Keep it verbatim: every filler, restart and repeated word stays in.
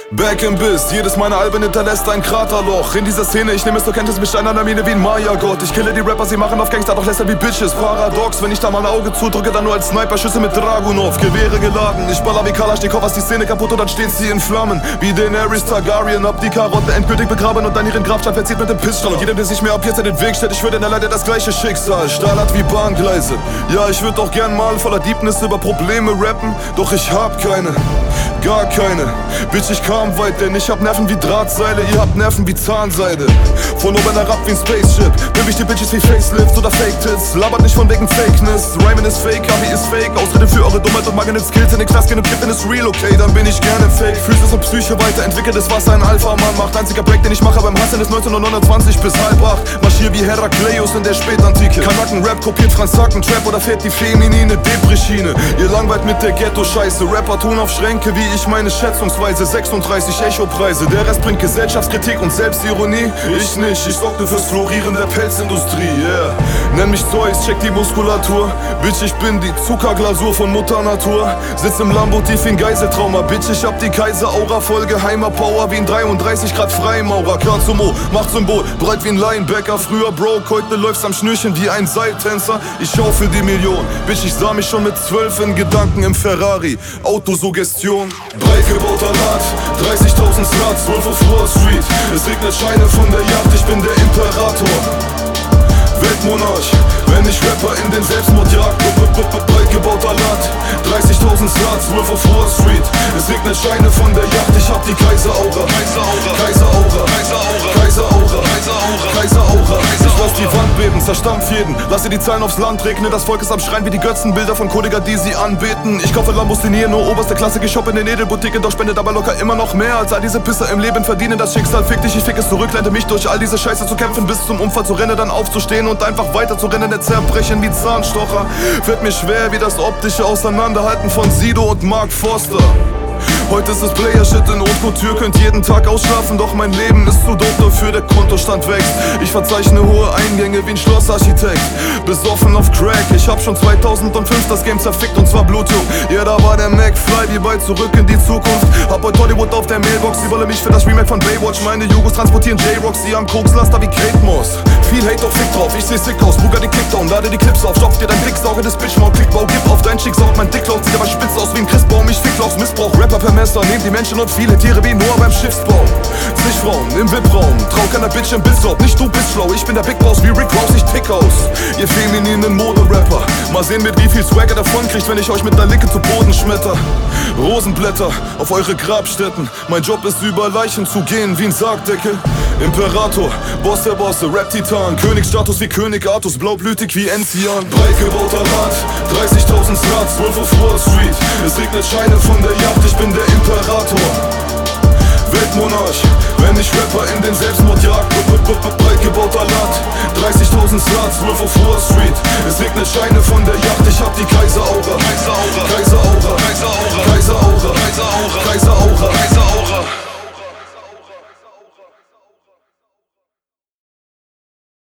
Back in Biss, jedes meiner Alben hinterlässt ein Kraterloch. In dieser Szene, ich nehme es zur Kenntnis mit Stein an der Mine wie ein Maya-Gott. Ich kille die Rapper, sie machen auf Gangster, doch lässt wie Bitches. Paradox, wenn ich da mal ein Auge zudrücke, dann nur als Sniper, Schüsse mit Dragunov. Gewehre geladen, ich baller wie Kalaschnikow, was die Szene kaputt und dann stehen sie in Flammen. Wie Daenerys Targaryen, hab die Karotte endgültig begraben und dann ihren Grabstein verzieht mit dem Pistol. Und jedem, der sich mir ab jetzt in den Weg stellt, ich würde leider das gleiche Schicksal. Stahl hat wie Bahngleise. Ja, ich würd auch gern mal voller Deepness über Probleme rappen, doch ich hab keine. Gar keine. Bitch, ich kam weit, denn ich hab Nerven wie Drahtseile, ihr habt Nerven wie Zahnseide. Von oben herab wie ein Spaceship, pimp ich die Bitches wie Facelifts oder Fake-Tits. Labert nicht von wegen Fakeness, Rhymen ist fake, Abi ist fake. Ausrede für eure Dummheit und Magnet Skills in den Knast gehen und kippen ist real, okay, dann bin ich gerne fake. Physis und Psyche weiterentwickeltes Wasser, ein Alpha-Mann macht. Einziger Break, den ich mache beim Hasseln ist neunzehnhundertneunundzwanzig bis halb acht. Marschier wie Herakleios in der Spätantike. Kanaken-Rap kopiert Franz Zacken, Trap oder fährt die feminine Depri-Schiene. Ihr langweilt mit der Ghetto-Scheiße, Rapper tun auf Schränke wie ich meine schätzungsweise sechsunddreißig Echo-Preise. Der Rest bringt Gesellschaftskritik und Selbstironie. Ich nicht, ich sorgte fürs Florieren der Pelzindustrie, yeah. Nenn mich Zeus, check die Muskulatur. Bitch, ich bin die Zuckerglasur von Mutter Natur. Sitz im Lambo tief in Geiseltrauma. Bitch, ich hab die Kaiser-Aura voll geheimer Power wie ein dreiunddreißig Grad Freimaurer. Klar-Sumo, Machtsymbol, breit wie ein Linebacker. Früher Broke, heute läufst am Schnürchen wie ein Seiltänzer. Ich schaufel die Million. Bitch, ich sah mich schon mit zwölf in Gedanken im Ferrari. Autosuggestion. Breit gebauter Lat, dreißigtausend Sluts, Wolf of Wall Street. Es regnet Scheine von der Yacht, ich bin der Imperator. Weltmonarch, wenn ich Rapper in den Selbstmord jag. Breit gebauter Lat, dreißigtausend Sluts, Wolf of Wall Street. Es regnet Scheine von der Yacht, ich hab die Kaiser-Aura. Kaiser-Aura, Kaiser-Aura, Kaiser-Aura, Kaiser-Aura, Kaiser-Aura. Ich lass die Wand beben, zerstampf jeden. Lasse die Zahlen aufs Land regnen. Das Volk ist am Schreien wie die Götzenbilder von Kollega, die sie anbeten. Ich kaufe Lamborghini, nur oberste Klasse, geshoppe in den Edelboutiquen. Doch spendet aber locker immer noch mehr, als all diese Pisser im Leben verdienen. Das Schicksal fick dich, ich fick es zurück. Lernte mich durch all diese Scheiße zu kämpfen, bis zum Unfall zu rennen, dann aufzustehen und einfach weiter zu rennen. Der Zerbrechen wie Zahnstocher. Wird mir schwer wie das optische Auseinanderhalten von Sido und Mark Forster. Heute ist es Player-Shit in Haute Couture, könnt jeden Tag ausschlafen, doch mein Leben ist zu doof dafür, der Kontostand wächst. Ich verzeichne hohe Eingänge wie ein Schlossarchitekt, besoffen auf Crack. Ich hab schon zweitausendfünf das Game zerfickt und zwar Blutjung. Ja, da war der McFly wie bei Zurück in die Zukunft. Hab heute Hollywood auf der Mailbox, sie wollen mich für das Remake von Baywatch. Meine Jugos transportieren J-Rocks, sie haben Kokslaster wie Kate Moss. Viel Hate auf Fick drauf, ich seh sick aus, Buga die Kickdown, lade die Clips auf, stopf dir dein Blicksauge des Bitchmaul, Klickbau, gib auf dein Schick, saug mein Dicklaut, sieht aber spitz aus wie ein Christbaum, ich fick aus Missbrauch, Rapper per Messer, nehmt die Menschen und viele Tiere wie Noah beim Schiffsbau. Zig Frauen im V I P-Raum, trau keiner Bitch im Bildslaut, nicht du bist schlau, ich bin der Big Boss wie Rick Ross, ich tick aus. Ihr femininen Mode-Rapper, mal sehen mit wie viel Swagger davon kriegt, wenn ich euch mit ner Licke zu Boden schmetter. Rosenblätter auf eure Grabstätten, mein Job ist über Leichen zu gehen wie ein Sargdeckel. Imperator, Boss der Bosse, Rap-Titan, Königsstatus wie König Artus, blaublütig wie Enzian. Breit gebauter Rat, dreißigtausend Sluts, Wolf of Wall Street. Es regnet Scheine von der Yacht, ich bin der Imperator. Weltmonarch, wenn ich Rapper in den Selbstmord jag. Breit gebauter Lat, dreißigtausend Sluts, Wolf of Wall Street. Es regnet Scheine von der Yacht, ich hab die Kaiser-Aura. Kaiser-Aura, Kaiser-Aura, Kaiser-Aura, Kaiser-Aura, Kaiser-Aura, Kaiser-Aura.